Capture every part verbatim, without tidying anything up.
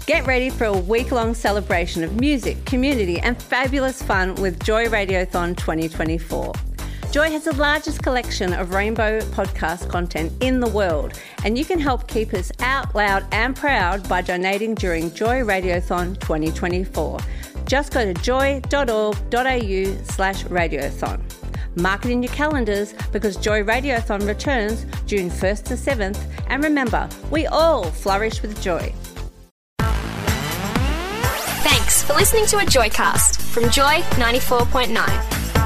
Get ready for a week-long celebration of music, community and fabulous fun with Joy Radiothon twenty twenty-four. Joy has the largest collection of rainbow podcast content in the world, and you can help keep us out loud and proud by donating during Joy Radiothon twenty twenty-four. Just go to joy.org.au slash radiothon. Mark it in your calendars because Joy Radiothon returns June first to seventh, and remember, we all flourish with joy. Thanks for listening to a Joycast from Joy ninety-four point nine.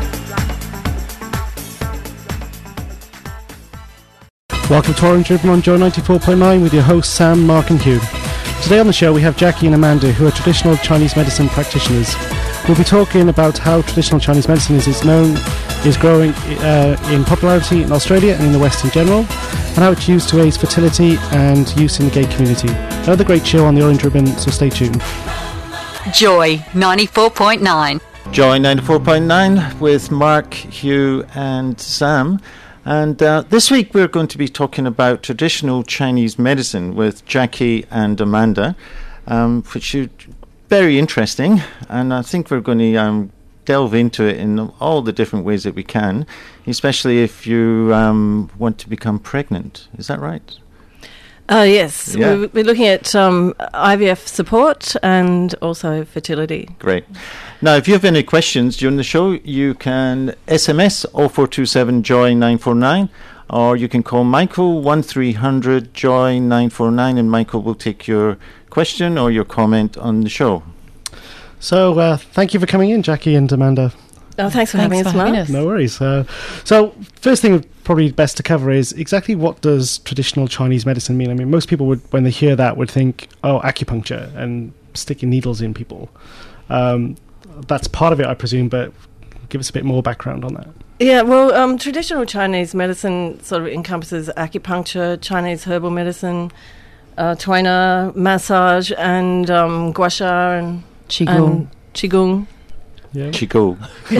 Welcome to Orange Ribbon on Joy ninety-four point nine with your hosts Sam, Mark and Hugh. Today on the show we have Jackie and Amanda, who are traditional Chinese medicine practitioners. We'll be talking about how traditional Chinese medicine as it's known is growing uh, in popularity in Australia and in the West in general, and how it's used to aid fertility and use in the gay community. Another great show on the Orange Ribbon, so stay tuned. Joy ninety-four point nine. Joy ninety-four point nine with Mark, Hugh and Sam. And uh, this week we're going to be talking about traditional Chinese medicine with Jackie and Amanda, um, which is very interesting. And I think we're going to um, delve into it in all the different ways that we can, especially if you um, want to become pregnant. Is that right? Uh, yes, Yeah. we're, we're looking at um, I V F support and also fertility. Great. Now, if you have any questions during the show, you can S M S oh four two seven joy nine four nine, or you can call Michael one three hundred joy nine four nine, and Michael will take your question or your comment on the show. So uh, thank you for coming in, Jackie and Amanda. Oh, thanks for Thanks having for us, having Mark. us. No worries. Uh, so first thing probably best to cover is exactly what does traditional Chinese medicine mean? I mean, most people would, when they hear that, would think, oh, acupuncture and sticking needles in people. Um, that's part of it, I presume, but give us a bit more background on that. Yeah, well, um, traditional Chinese medicine sort of encompasses acupuncture, Chinese herbal medicine, uh, tuina, massage, and um, gua sha and Qigong. and qigong. Yeah. Chico.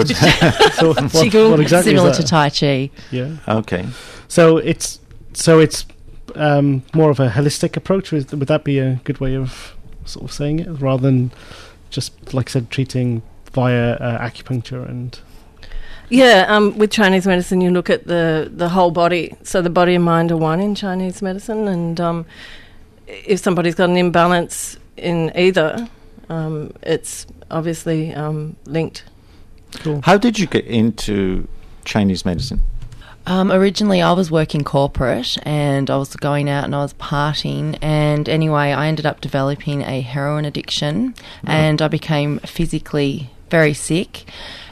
So what, Qigong. what exactly Similar is to that? Tai Chi. Yeah. Okay. So it's so it's um, more of a holistic approach. Would, would that be a good way of sort of saying it, rather than just, like I said, treating via uh, acupuncture and? Yeah, um, with Chinese medicine, you look at the, the whole body. So the body and mind are one in Chinese medicine, and um, if somebody's got an imbalance in either, um, it's obviously um, linked. Cool. How did you get into Chinese medicine? Um, originally, I was working corporate and I was going out and I was partying. And anyway, I ended up developing a heroin addiction, and I became physically very sick.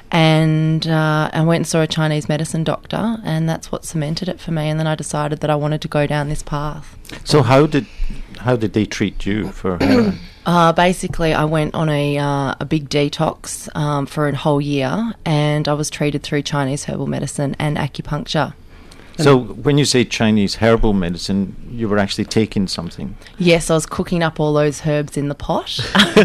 And uh, I went and saw a Chinese medicine doctor, and that's what cemented it for me. And then I decided that I wanted to go down this path. So how did how did they treat you for heroin? Uh, basically, I went on a uh, a big detox um, for a whole year, and I was treated through Chinese herbal medicine and acupuncture. So when you say Chinese herbal medicine, you were actually taking something? Yes, I was cooking up all those herbs in the pot.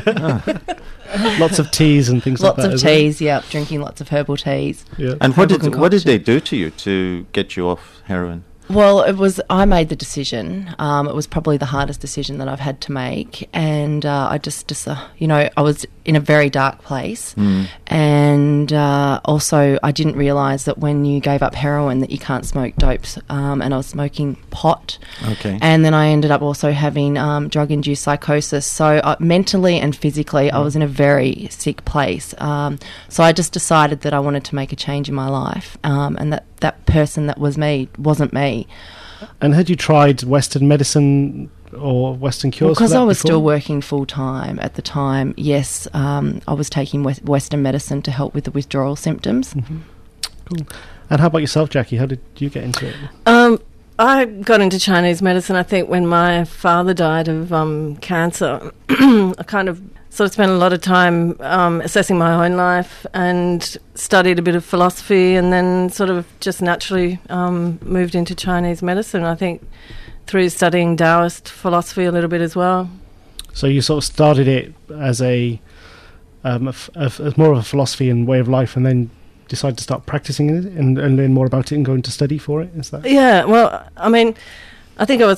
Lots of teas and things Lots like that. of isn't it? teas, yeah, drinking lots of herbal teas. Yeah. And what Herbal did what did concoction. they do to you to get you off heroin? Well, it was I made the decision. Um, it was probably the hardest decision that I've had to make, and uh, I just, just uh, you know, I was in a very dark place, Mm. and uh, also I didn't realise that when you gave up heroin that you can't smoke dopes, um, and I was smoking pot, Okay. and then I ended up also having um, drug-induced psychosis. So uh, mentally and physically, I was in a very sick place. Um, so I just decided that I wanted to make a change in my life, um, and that that person that was me wasn't me. And had you tried Western medicine or Western cures? Because for that I was before? still working full-time at the time, yes, um, I was taking West- Western medicine to help with the withdrawal symptoms. Mm-hmm. Cool. And how about yourself, Jackie? How did you get into it? Um, I got into Chinese medicine, I think, when my father died of um, cancer. I kind of sort of spent a lot of time um, assessing my own life and studied a bit of philosophy, and then sort of just naturally um, moved into Chinese medicine, I think, through studying Taoist philosophy a little bit as well. So you sort of started it as a, um, a f- a f- as more of a philosophy and way of life, and then decided to start practicing it and, and learn more about it and go into study for it. Is that? Yeah, well, I mean, I think I was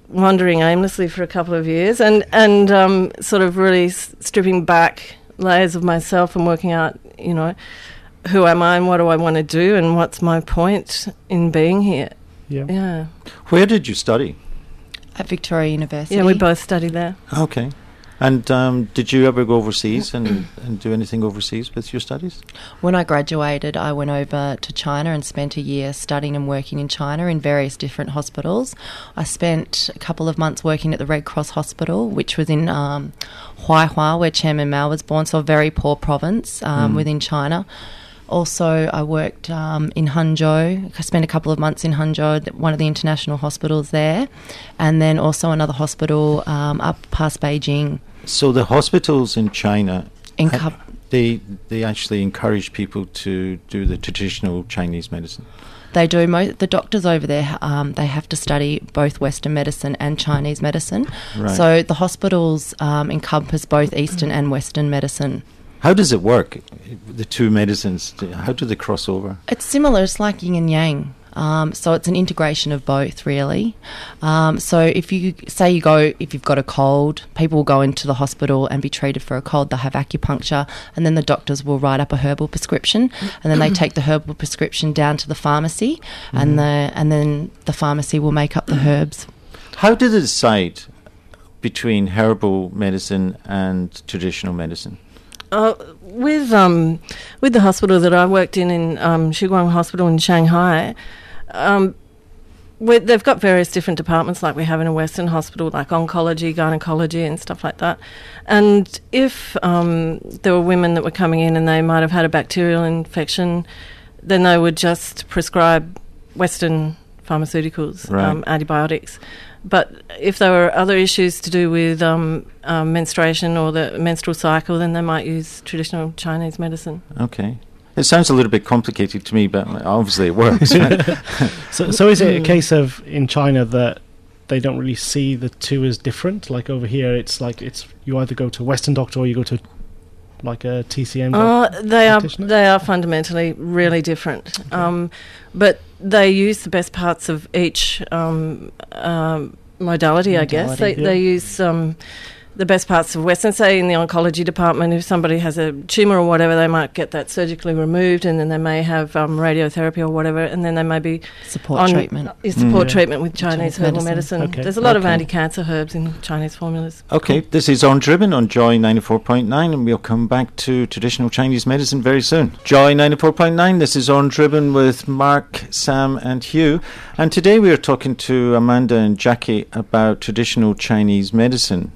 wandering aimlessly for a couple of years, and and um, sort of really s- stripping back layers of myself and working out, you know, who am I and what do I want to do and what's my point in being here. Yeah. Yeah. Where did you study? At Victoria University. Yeah, we both studied there. Okay. And um, did you ever go overseas and, and do anything overseas with your studies? When I graduated, I went over to China and spent a year studying and working in China in various different hospitals. I spent a couple of months working at the Red Cross Hospital, which was in um, Huaihua, where Chairman Mao was born, so a very poor province um, Mm. within China. Also, I worked um, in Hangzhou. I spent a couple of months in Hangzhou, th- one of the international hospitals there, and then also another hospital um, up past Beijing. So the hospitals in China, In ha- Cup- they they actually encourage people to do the traditional Chinese medicine. They do. Mo- the doctors over there, um, they have to study both Western medicine and Chinese medicine. Right. So the hospitals um, encompass both Eastern and Western medicine. How does it work, the two medicines? How do they cross over? It's similar. It's like yin and yang. Um, so it's an integration of both, really. Um, so if you say you go, if you've got a cold, people will go into the hospital and be treated for a cold. They'll have acupuncture, and then the doctors will write up a herbal prescription, and then they take the herbal prescription down to the pharmacy, and the and then the pharmacy will make up the herbs. How do they decide between herbal medicine and traditional medicine? Uh, with um, with the hospital that I worked in, in um, Shiguang Hospital in Shanghai, um, we- they've got various different departments like we have in a Western hospital, like oncology, gynecology and stuff like that. And if um, there were women that were coming in and they might have had a bacterial infection, then they would just prescribe Western pharmaceuticals, Right. um, antibiotics. But if there were other issues to do with um, um, menstruation or the menstrual cycle, then they might use traditional Chinese medicine. Okay. It sounds a little bit complicated to me, but obviously it works. Right? So, so is it a case of in China that they don't really see the two as different? Like over here, it's like it's you either go to a Western doctor or you go to like a T C M doc- Uh, they are practitioner? they are fundamentally really different, um, but they use the best parts of each um, um, modality, I guess. They Modality, they yeah. use um, the best parts of Western. Say in the oncology department, if somebody has a tumour or whatever, they might get that surgically removed, and then they may have um, radiotherapy or whatever, and then they may be Support on treatment. uh, support Mm. treatment with Chinese, Chinese herbal medicine. medicine. Okay. There's a lot of Okay. anti-cancer herbs in Chinese formulas. Okay, this is On Driven on Joy ninety-four point nine, and we'll come back to traditional Chinese medicine very soon. Joy ninety-four point nine, this is On Driven with Mark, Sam and Hugh. And today we are talking to Amanda and Jackie about traditional Chinese medicine.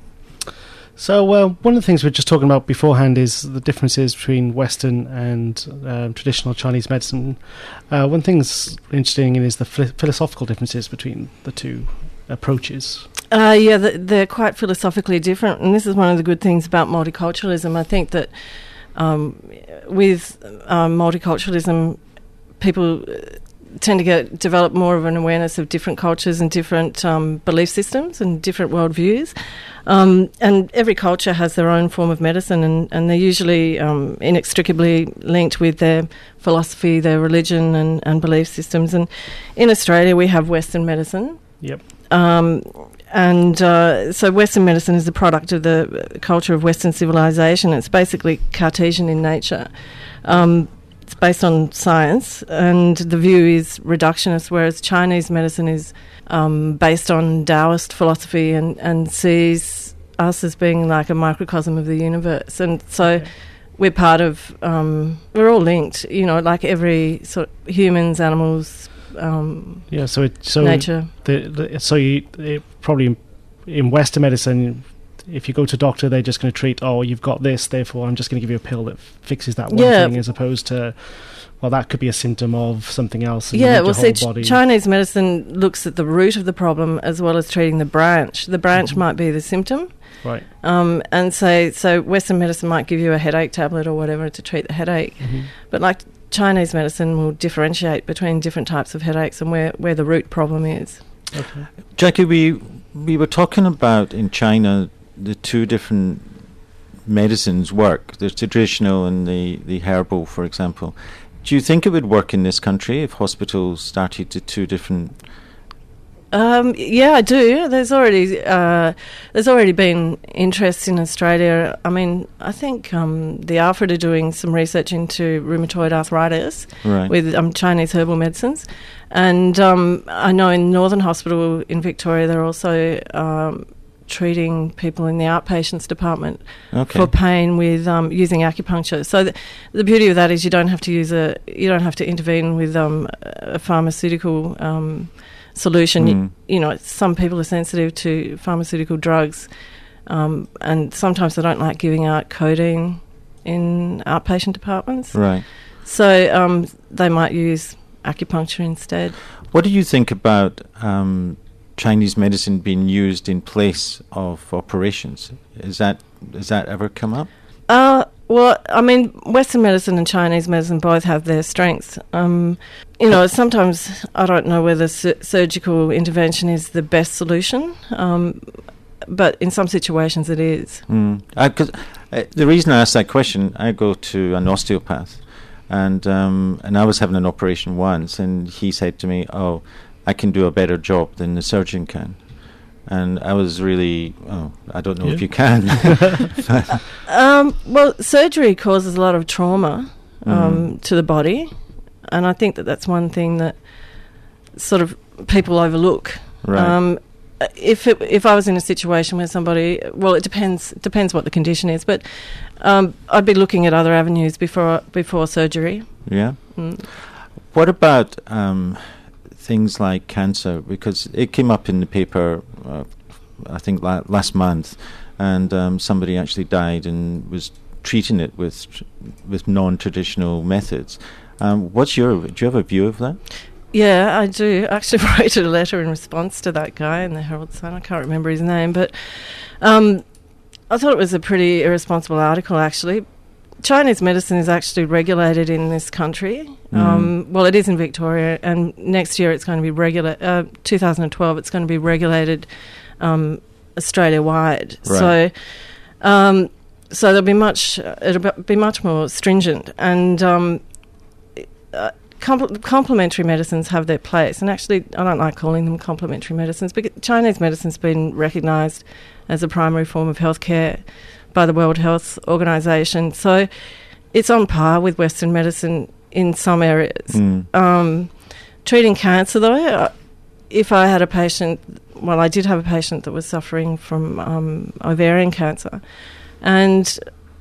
So, uh, one of the things we were just talking about beforehand is the differences between Western and um, traditional Chinese medicine. Uh, one thing that's interesting is the phil- philosophical differences between the two approaches. Uh, yeah, th- they're quite philosophically different, and this is one of the good things about multiculturalism. I think that um, with um, multiculturalism, people uh, tend to get develop more of an awareness of different cultures and different um, belief systems and different worldviews. Um, and every culture has their own form of medicine, and, and they're usually um, inextricably linked with their philosophy, their religion, and, and belief systems. And in Australia, we have Western medicine. Yep. Um, and uh, so Western medicine is the product of the culture of Western civilization. It's basically Cartesian in nature. Um, it's based on science, and the view is reductionist, whereas Chinese medicine is um, based on Taoist philosophy and, and sees us as being like a microcosm of the universe. And so Okay. we're part of, um, we're all linked, you know, like every sort of humans, animals, um, Yeah. So it so nature. the, the so you it probably in Western medicine, if you go to a doctor, they're just going to treat, oh, you've got this, therefore I'm just going to give you a pill that f- fixes that one Yeah. thing, as opposed to, well, that could be a symptom of something else. And Yeah, you need well, your see, whole Ch- body. Chinese medicine looks at the root of the problem as well as treating the branch. The branch Mhm. might be the symptom, Right. um, and say so. Western medicine might give you a headache tablet or whatever to treat the headache, Mhm. but like Chinese medicine will differentiate between different types of headaches and where, where the root problem is. Okay. Jackie, we we were talking about in China the two different medicines work, the traditional and the, the herbal, for example. Do you think it would work in this country if hospitals started to two different Um, yeah, I do. There's already uh, there's already been interest in Australia. I mean, I think um, the Alfred are doing some research into rheumatoid arthritis Right. with um, Chinese herbal medicines, and um, I know in Northern Hospital in Victoria they're also um, treating people in the outpatients department Okay. for pain with um, using acupuncture. So th- the beauty of that is you don't have to use a you don't have to intervene with um, a pharmaceutical um, solution. Mm. You, you know, some people are sensitive to pharmaceutical drugs, um, and sometimes they don't like giving out codeine in outpatient departments. Right. So um, they might use acupuncture instead. What do you think about um, Chinese medicine being used in place of operations? Is that has that ever come up? Uh, well, I mean, Western medicine and Chinese medicine both have their strengths. Um, you know, sometimes I don't know whether su- surgical intervention is the best solution, um, but in some situations it is. Mm. I, 'cause, uh, the reason I asked that question, I go to an osteopath, and um, and I was having an operation once, and he said to me, "Oh, I can do a better job than the surgeon can." And I was really, oh, I don't know Yeah. if you can. Um, well, surgery causes a lot of trauma um, Mm. to the body, and I think that that's one thing that sort of people overlook. Right. Um, if it, if I was in a situation where somebody, well, it depends depends what the condition is, but um, I'd be looking at other avenues before before surgery. Yeah. Mm. What about um, things like cancer? Because it came up in the paper, uh, I think la- last month, and um, somebody actually died and was treating it with tr- with non-traditional methods. Um, what's your? Do you have a view of that? Yeah, I do. I actually wrote a letter in response to that guy in the Herald Sun. I can't remember his name, but um, I thought it was a pretty irresponsible article, actually. Chinese medicine is actually regulated in this country. Mm. Um, well, it is in Victoria, and next year it's going to be regula- uh, twenty twelve, it's going to be regulated um, Australia-wide. Right. So um, so there'll be much, uh, it'll be much more stringent, and um, uh, Compl- complementary medicines have their place, and actually I don't like calling them complementary medicines because Chinese medicine's been recognised as a primary form of healthcare by the World Health Organization, so it's on par with Western medicine in some areas. Mm. Um, treating cancer, though, uh, if I had a patient, well, I did have a patient that was suffering from um, ovarian cancer, and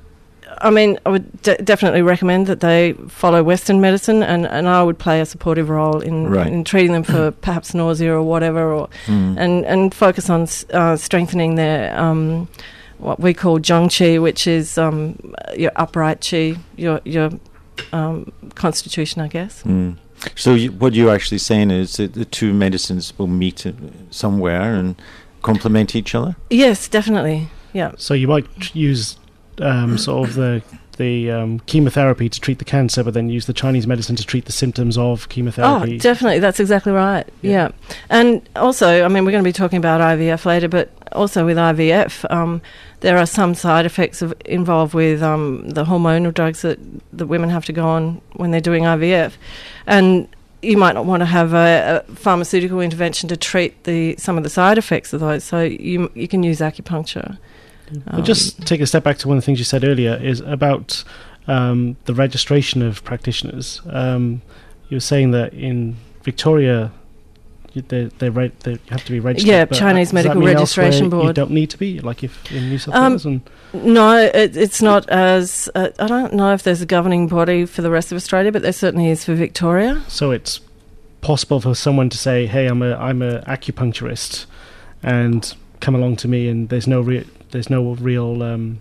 I mean, I would de- definitely recommend that they follow Western medicine, and, and I would play a supportive role in, Right. in treating them for perhaps nausea or whatever, or Mm. and, and focus on s- uh, strengthening their um, what we call zhong qi, which is um, your upright qi, your your um, constitution, I guess. Mm. So you, what you're actually saying is that the two medicines will meet uh, somewhere and complement each other? Yes, definitely. Yeah. So you might tr- use um, sort of the the um, chemotherapy to treat the cancer, but then use the Chinese medicine to treat the symptoms of chemotherapy. Oh, definitely. That's exactly right. Yeah. Yeah. And also, I mean, we're going to be talking about I V F later, but also with I V F, um, there are some side effects of, involved with um, the hormonal drugs that, that women have to go on when they're doing I V F. And you might not want to have a, a pharmaceutical intervention to treat the some of the side effects of those. So you you can use acupuncture. But just take a step back to one of the things you said earlier is about um, the registration of practitioners. Um, you were saying that in Victoria, you, they they, re- they have to be registered. Yeah, but Chinese does that Medical mean Registration elsewhere You Board. don't need to be, like if in New South Um, Wales. And No, it, it's not as... Uh, I don't know if there's a governing body for the rest of Australia, but there certainly is for Victoria. so it's possible for someone to say, "Hey, I'm a I'm a acupuncturist," and come along to me, and there's no real there's no real um,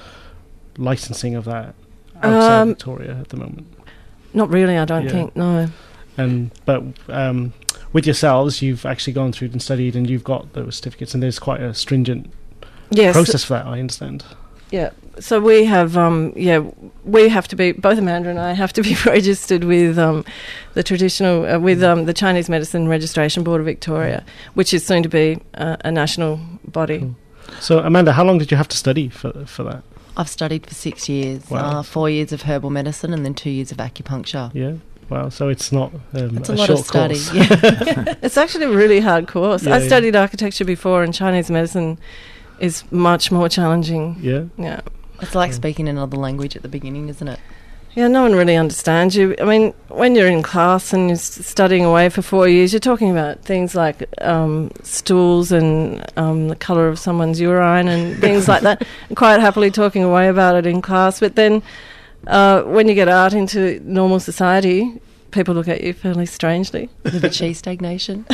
licensing of that outside Um, Victoria at the moment. Not really, I don't Yeah. think, no. And but um, with yourselves, you've actually gone through and studied, and you've got those certificates, and there's quite a stringent Yes. process for that. I understand. Yeah. So we have, um, yeah, we have to be, both Amanda and I have to be registered with um, the traditional, uh, with um, the Chinese Medicine Registration Board of Victoria, which is soon to be uh, a national body. Cool. So Amanda, how long did you have to study for for that? I've studied for six years, Wow. uh, four years of herbal medicine and then two years of acupuncture. Yeah. Wow, so it's not um, It's a, a, lot short of study. course. Yeah. It's actually a really hard course. Yeah, I yeah. studied architecture before, and Chinese medicine is much more challenging. Yeah. Yeah. It's like speaking another language at the beginning, isn't it? Yeah, no one really understands you. I mean, when you're in class and you're s- studying away for four years, you're talking about things like um, stools and um, the colour of someone's urine and things like that. Quite happily talking away about it in class. But then uh, when you get out into normal society, people look at you fairly strangely. With the cheese stagnation.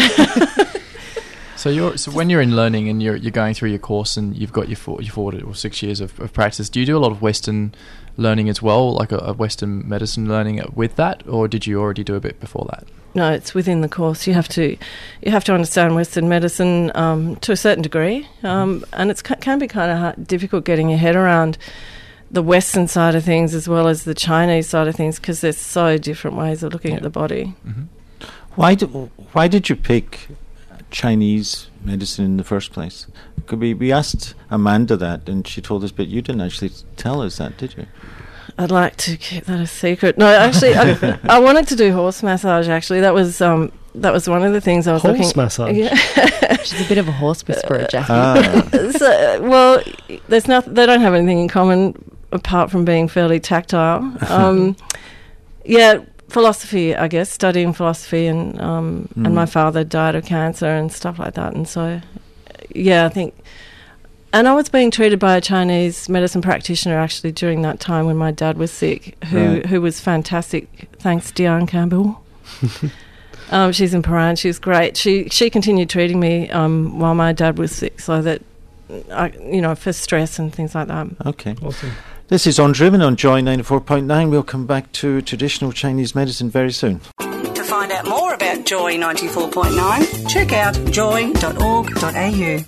So you're so when you're in learning and you're you're going through your course and you've got your four, your four or six years of, of practice, do you do a lot of Western learning as well, like a, a Western medicine learning with that, or did you already do a bit before that? No, it's within the course. You have to, you have to understand Western medicine um, to a certain degree, um, and it can be kind of hard, difficult getting your head around the Western side of things as well as the Chinese side of things, because there's so different ways of looking Yeah. at the body. Mm-hmm. Why did why did you pick Chinese medicine in the first place? Could we we asked Amanda that, and she told us, but you didn't actually tell us that, did you? I'd like to keep that a secret. No, actually, I, I wanted to do horse massage. Actually, that was um, that was one of the things I was Horse looking. massage? Yeah. She's a bit of a horse whisperer, Jackie. Ah, So, well, there's nothing. They don't have anything in common apart from being fairly tactile. Um, yeah, philosophy, I guess, studying philosophy, and um, Mm. and my father died of cancer and stuff like that, and so yeah, I think. And I was being treated by a Chinese medicine practitioner actually during that time when my dad was sick, who Right. who was fantastic. Thanks, Diane Campbell. um, she's in Paran. She was great. She she continued treating me um, while my dad was sick, so that I, you know, for stress and things like that. okay. Awesome. This is Undriven on Joy ninety-four point nine. We'll come back to traditional Chinese medicine very soon. To find out more about Joy ninety-four point nine, check out joy dot org dot a u.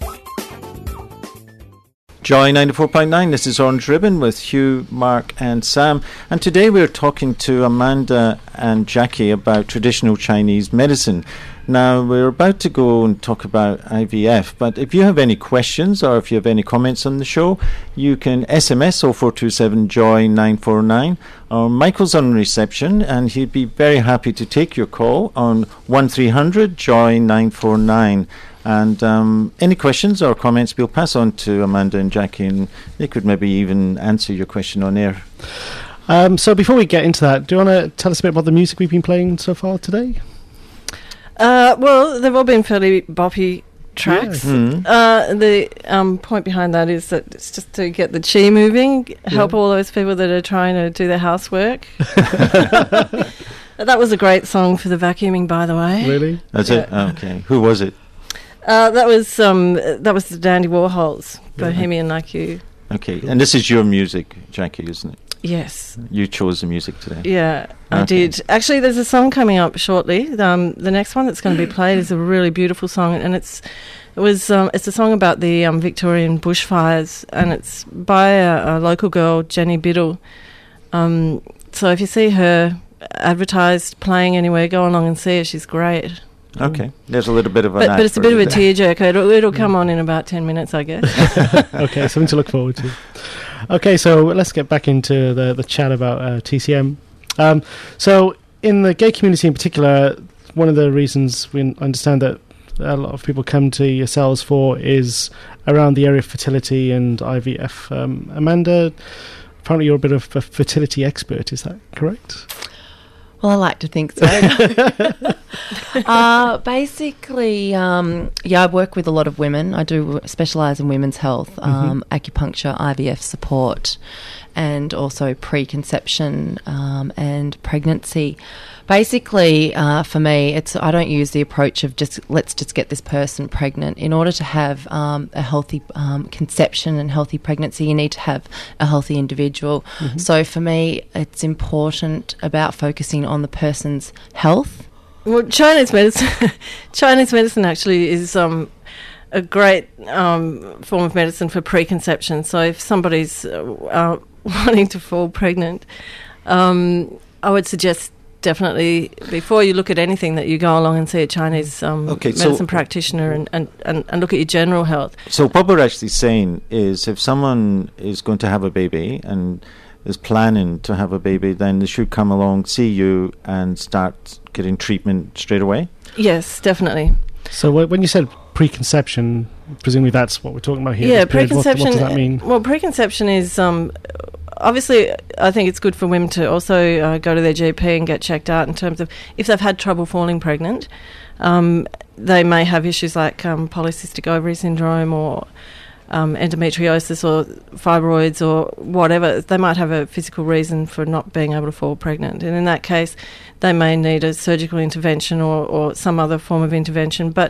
Joy ninety-four point nine, this is Orange Ribbon with Hugh, Mark and Sam. And today we're talking to Amanda and Jackie about traditional Chinese medicine. Now, we're about to go and talk about I V F, but if you have any questions or if you have any comments on the show, you can S M S oh four two seven joy nine four nine, or Michael's on reception and he'd be very happy to take your call on one three hundred joy nine four nine. And um, any questions or comments we'll pass on to Amanda and Jackie, and they could maybe even answer your question on air. Um, so before we get into that, do you want to tell us a bit about the music we've been playing so far today? Uh, well, they've all been fairly boppy tracks. Yeah. Mm. Uh, the um, point behind that is that it's just to get the chi moving, help Yeah. all those people that are trying to do their housework. That was a great song for the vacuuming, by the way. Really? That's Yeah. it? Okay. Who was it? Uh, that was um, that was the Dandy Warhols, Bohemian Like You. Okay. And this is your music, Jackie, isn't it? Yes, You chose the music today. yeah, I Okay. did. Actually, there's a song coming up shortly. Um, the next one that's going to be played is a really beautiful song, and it's it was um, it's a song about the um, Victorian bushfires, and it's by a, a local girl, Jenny Biddle. Um, so if you see her advertised playing anywhere, go along and see her. She's great. Okay. There's a little bit of an But, ad but it's a for bit of you a there. tearjerker. It'll, it'll come on in about ten minutes, I guess. Okay, something to look forward to. Okay, so let's get back into the, the chat about uh, T C M. Um, so in the gay community in particular, one of the reasons we understand that a lot of people come to yourselves for is around the area of fertility and I V F. Um, Amanda, apparently you're a bit of a fertility expert, is that correct? Well, I like to think so. uh, basically, um, yeah, I work with a lot of women. I do specialise in women's health, um, mm-hmm. acupuncture, I V F support, and also preconception um, and pregnancy. Basically, uh, for me, it's I don't use the approach of just let's just get this person pregnant. In order to have um, a healthy um, conception and healthy pregnancy, you need to have a healthy individual. Mm-hmm. So for me, it's important about focusing on the person's health. Well, Chinese medicine, Chinese medicine actually is um, a great um, form of medicine for preconception. So if somebody's uh, uh, wanting to fall pregnant, um, I would suggest definitely before you look at anything that you go along and see a Chinese um, Okay, so- medicine practitioner and, and, and, and look at your general health. So what we're actually saying is if someone is going to have a baby and is planning to have a baby, then they should come along, see you, and start getting treatment straight away? Yes, definitely. So wh- when you said preconception, presumably that's what we're talking about here. Yeah, this period. What, preconception. what does that mean? Well, preconception is um, obviously, I think it's good for women to also uh, go to their G P and get checked out in terms of if they've had trouble falling pregnant. Um, they may have issues like um, polycystic ovary syndrome or um, endometriosis or fibroids or whatever. They might have a physical reason for not being able to fall pregnant, and in that case, they may need a surgical intervention or, or some other form of intervention. But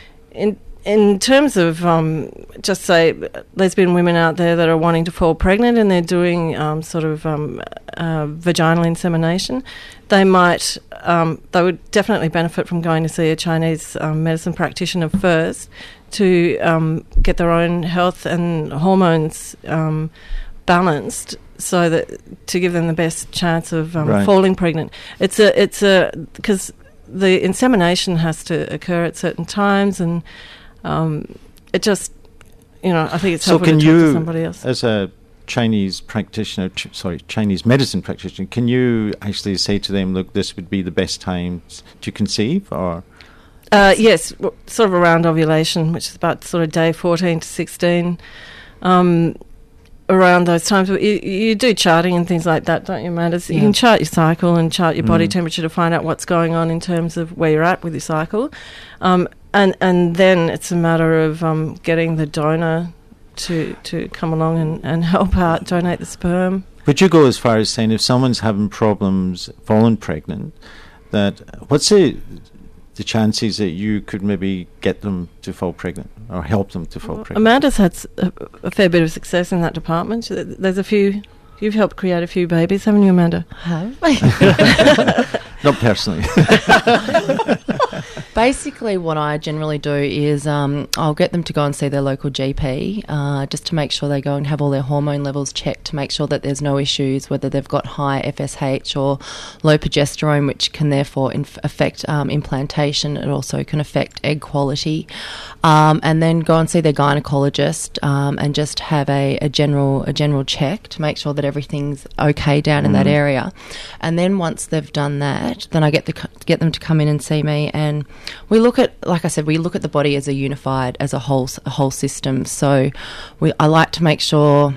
in in terms of um, just say lesbian women out there that are wanting to fall pregnant and they're doing um, sort of um, uh, vaginal insemination, they might um, they would definitely benefit from going to see a Chinese um, medicine practitioner first to um, get their own health and hormones um, balanced, so that to give them the best chance of um, Right. falling pregnant. It's a it's a because the insemination has to occur at certain times, and um, it just you know I think it's So helpful can to talk you, to somebody else. as a Chinese practitioner, ch- sorry, Chinese medicine practitioner, can you actually say to them, look, this would be the best time to conceive, or? Uh, yes, w- sort of around ovulation, which is about sort of day fourteen to sixteen. Um, around those times, you, you do charting and things like that, don't you, Amanda? So You Yeah. can chart your cycle and chart your body Mm. temperature to find out what's going on in terms of where you're at with your cycle. Um, and, and then it's a matter of um, getting the donor to, to come along and, and help out, donate the sperm. Would you go as far as saying if someone's having problems falling pregnant, that what's the the chances that you could maybe get them to fall pregnant or help them to fall pregnant? Amanda's had s- a, a fair bit of success in that department. Th- There's a few... You've helped create a few babies, haven't you, Amanda? Have. Not personally. Basically, what I generally do is um, I'll get them to go and see their local G P uh, just to make sure they go and have all their hormone levels checked to make sure that there's no issues, whether they've got high F S H or low progesterone, which can therefore inf- affect um, implantation. It also can affect egg quality. Um, and then go and see their gynecologist um, and just have a, a general a general check to make sure that everything's okay down in that area. And then once they've done that, then I get the get them to come in and see me, and we look at, like I said, we look at the body as a unified, as a whole a whole system. So we I like to make sure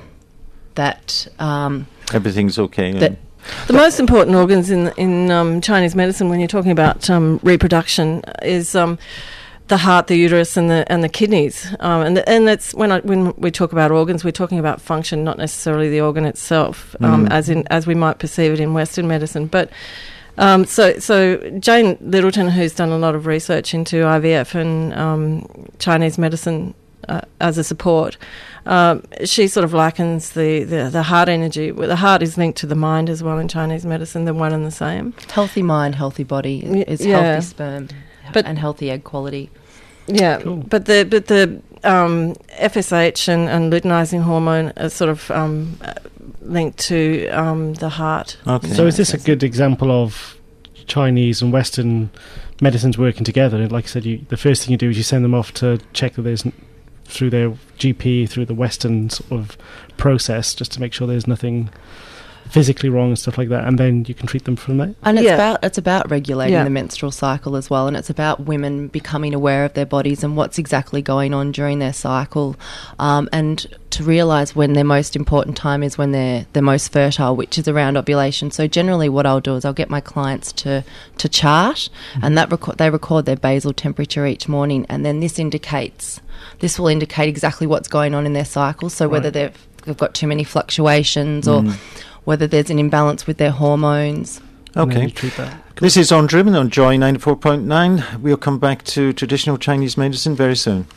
that um, Everything's okay. that The most important organs in in um, Chinese medicine, when you're talking about um, reproduction, is um, the heart, the uterus, and the and the kidneys. Um, and the, and that's when I, when we talk about organs, we're talking about function, not necessarily the organ itself, um, Mm. as in as we might perceive it in Western medicine. But um, so so Jane Littleton, who's done a lot of research into I V F and um, Chinese medicine uh, as a support, um, she sort of likens the, the, the heart energy. Well, the heart is linked to the mind as well in Chinese medicine. They're one and the same. healthy mind, healthy body Y- is yeah. healthy sperm But- and healthy egg quality. Yeah, Cool. but the but the um, F S H and, and luteinizing hormone are sort of um, uh, linked to um, the heart. Okay. So is this a good example of Chinese and Western medicines working together? Like I said, you, the first thing you do is you send them off to check that there's, n- through their G P, through the Western sort of process, just to make sure there's nothing physically wrong and stuff like that, and then you can treat them from there. And it's Yeah. about it's about regulating Yeah. the menstrual cycle as well, and it's about women becoming aware of their bodies and what's exactly going on during their cycle, um, and to realise when their most important time is when they're they're most fertile, which is around ovulation. So generally, what I'll do is I'll get my clients to to chart, and that reco- they record their basal temperature each morning, and then this indicates this will indicate exactly what's going on in their cycle. So whether Right. they've they've got too many fluctuations or Mm. whether there's an imbalance with their hormones. And then Okay. you treat that. This is On Driven on Joy ninety-four point nine. We'll come back to traditional Chinese medicine very soon.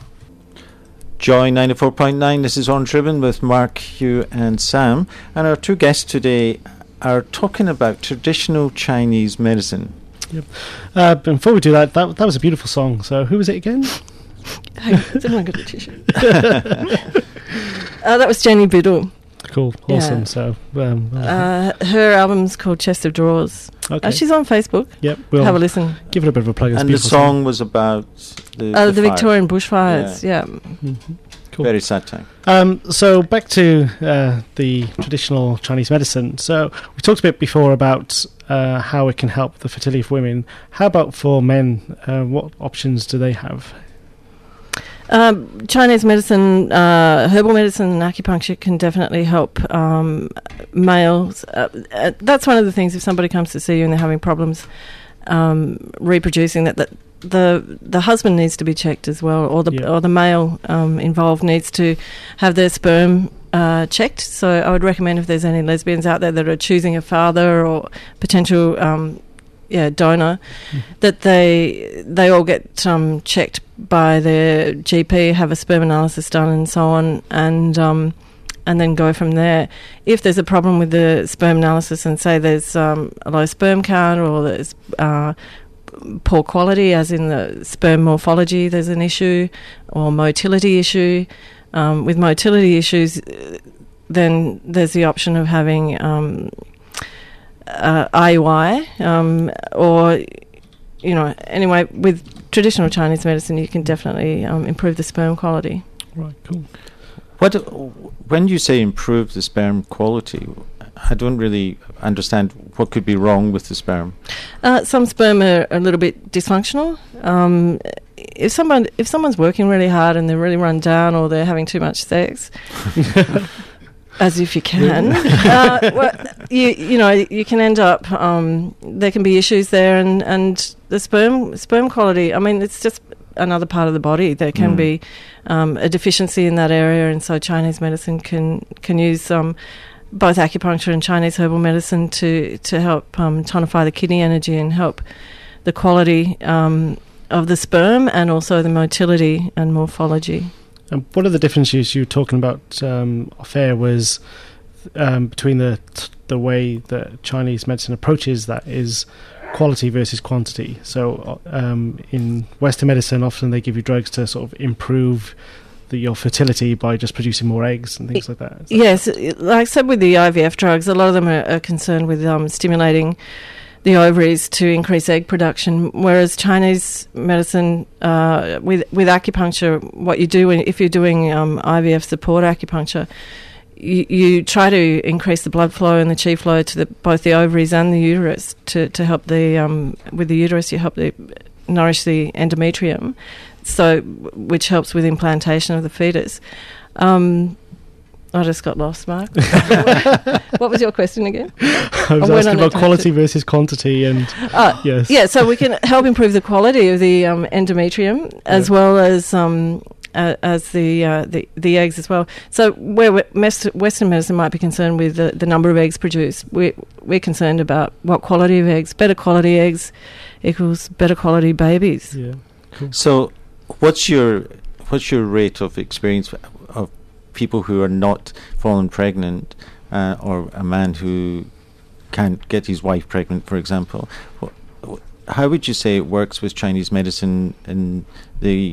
Joy ninety-four point nine, this is On Driven with Mark, Hugh and Sam. And our two guests today are talking about traditional Chinese medicine. Uh, before we do that, that that was a beautiful song. So who was it again? Hey, has anyone got a tissue? uh, that was Jenny Biddle. Cool, Yeah. awesome. So um, Uh, her album's called Chest of Drawers. okay, Uh, she's on Facebook. yep, we'll Have a listen. give it a bit of a plug. It's a And the beautiful song was about the, Uh, the, fire. Victorian bushfires. Yeah. Mhm. Cool. Very sad time. Um, so back to uh, the traditional Chinese medicine. So we talked a bit before about uh, how it can help the fertility of women. How about for men? Uh, what options do they have? Um, Chinese medicine, uh, herbal medicine and acupuncture can definitely help um, males. Uh, uh, that's one of the things, if somebody comes to see you and they're having problems um, reproducing, that, that the the husband needs to be checked as well, or the Yeah. or the male um, involved needs to have their sperm uh, checked. So I would recommend, if there's any lesbians out there that are choosing a father or potential um, yeah donor, mm. that they they all get um, checked by their G P, have a sperm analysis done and so on, and um, and then go from there. If there's a problem with the sperm analysis, and say there's um, a low sperm count, or there's uh, poor quality, as in the sperm morphology, there's an issue, or motility issue. Um, with motility issues, then there's the option of having um, uh, I U I, um, or, you know, anyway, with traditional Chinese medicine, you can definitely um, improve the sperm quality. Right, cool. What when you say improve the sperm quality, I don't really understand what could be wrong with the sperm. Uh, some sperm are a little bit dysfunctional. Um, if someone if someone's working really hard and they're really run down, or they're having too much sex, as if you can, uh, well, you you know you can end up. Um, there can be issues there, and, and the sperm sperm quality. I mean, it's just another part of the body. There can mm. be um, a deficiency in that area, and so Chinese medicine can can use um, both acupuncture and Chinese herbal medicine to to help um, tonify the kidney energy and help the quality um, of the sperm, and also the motility and morphology. And one of the differences you were talking about um, off air was um, between the t- the way that Chinese medicine approaches that is quality versus quantity. So um, in Western medicine, often they give you drugs to sort of improve the, your fertility by just producing more eggs and things like that. that yes, like I said with the I V F drugs, a lot of them are, are concerned with um, stimulating the ovaries to increase egg production, whereas Chinese medicine, uh, with with acupuncture, what you do when, if you're doing um, I V F support acupuncture, you, you try to increase the blood flow and the qi flow to the, both the ovaries and the uterus to, to help the um, with the uterus you help the nourish the endometrium, so which helps with implantation of the fetus. Um, I just got lost, Mark. What was your question again? I was I asking about quality versus quantity, and uh, yes, yeah. So we can help improve the quality of the um, endometrium, as yeah. well as um, uh, as the, uh, the the eggs as well. So where Western medicine might be concerned with the, the number of eggs produced, we're we're concerned about what quality of eggs. Better quality eggs equals better quality babies. Yeah. Cool. So, what's your what's your rate of experience of people who are not fallen pregnant, uh, or a man who can't get his wife pregnant, for example? Wh- how would you say it works with Chinese medicine in the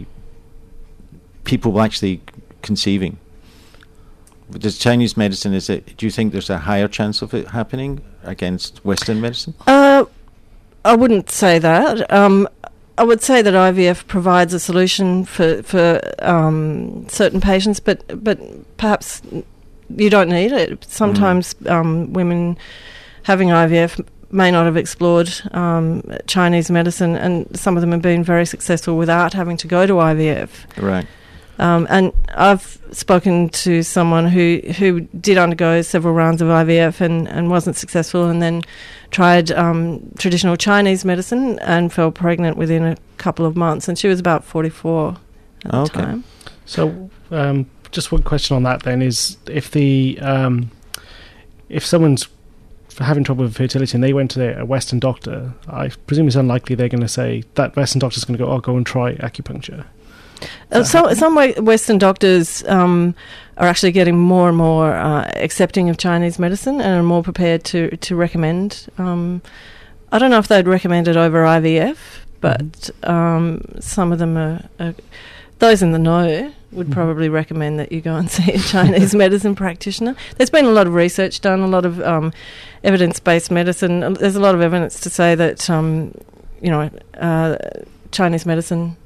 people actually conceiving? Does Chinese medicine, is it, do you think there's a higher chance of it happening against Western medicine? Uh, I wouldn't say that. Um, I would say that I V F provides a solution for for um, certain patients, but but perhaps you don't need it. Sometimes mm. um, women having I V F may not have explored um, Chinese medicine, and some of them have been very successful without having to go to I V F. Right. Um, and I've spoken to someone who, who did undergo several rounds of I V F and, and wasn't successful, and then tried um, traditional Chinese medicine and fell pregnant within a couple of months. And she was about forty-four at okay. the time. So um, just one question on that then is, if the um, if someone's having trouble with fertility and they went to a Western doctor, I presume it's unlikely they're going to say that Western doctor's going to go, oh, go and try acupuncture. Uh, so, some Western doctors um, are actually getting more and more uh, accepting of Chinese medicine and are more prepared to, to recommend. Um, I don't know if they'd recommend it over I V F, but mm-hmm. um, some of them are, are... Those in the know would mm-hmm. probably recommend that you go and see a Chinese medicine practitioner. There's been a lot of research done, a lot of um, evidence-based medicine. There's a lot of evidence to say that, um, you know, uh, Chinese medicine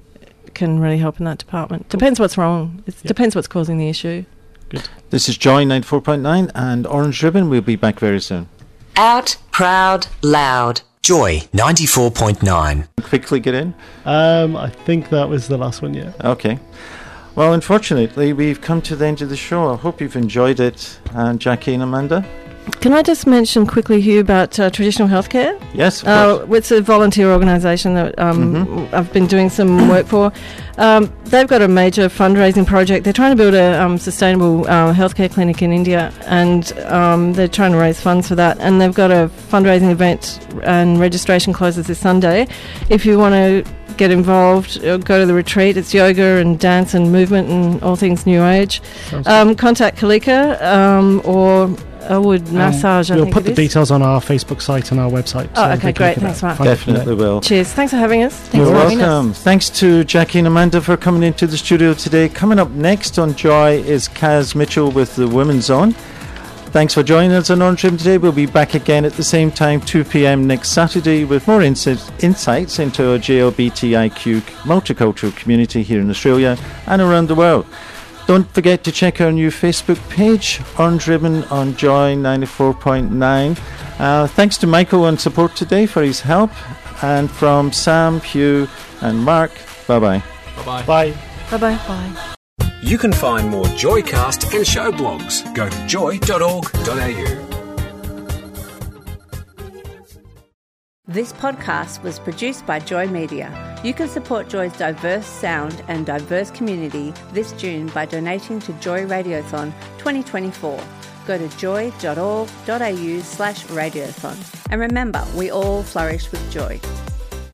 can really help in that department. Depends what's wrong. It Yep. depends what's causing the issue. Good. This is Joy ninety-four point nine and Orange Ribbon. We'll be back very soon. Out, proud, loud. Joy ninety-four point nine. Quickly get in. Um, I think that was the last one, yeah. Okay. Well, unfortunately, we've come to the end of the show. I hope you've enjoyed it. And Jackie and Amanda? Can I just mention quickly, Hugh, about uh, traditional healthcare? Yes, of Uh, course. it's a volunteer organisation that um, Mhm. I've been doing some work for. Um, they've got a major fundraising project. They're trying to build a um, sustainable uh, healthcare clinic in India, and um, they're trying to raise funds for that. And they've got a fundraising event, and registration closes this Sunday. If you want to get involved, uh, go to the retreat. It's yoga and dance and movement and all things New Age. Sounds Um, contact Kalika um, or Elwood Massage, I we'll think put it the is. details on our Facebook site and our website. Oh, so okay, they can great. look at Thanks, that. Mark. Find it from Definitely will. Cheers. Thanks for having us. Thanks You're for having us. welcome. Thanks to Jackie and Amanda for coming into the studio today. Coming up next on Joy is Kaz Mitchell with the Women's Zone. Thanks for joining us on Orange Ribbon today. We'll be back again at the same time, two p.m. next Saturday, with more insi- insights into our J L B T I Q multicultural community here in Australia and around the world. Don't forget to check our new Facebook page, Orange Ribbon on Joy ninety-four point nine. Uh, thanks to Michael on support today for his help. And from Sam, Hugh and Mark, bye-bye. Bye-bye. Bye. Bye-bye. Bye. You can find more Joycast and show blogs. Go to joy dot org dot a u. This podcast was produced by Joy Media. You can support Joy's diverse sound and diverse community this June by donating to Joy Radiothon twenty twenty-four. Go to joy dot org dot a u slash radiothon. And remember, we all flourish with joy.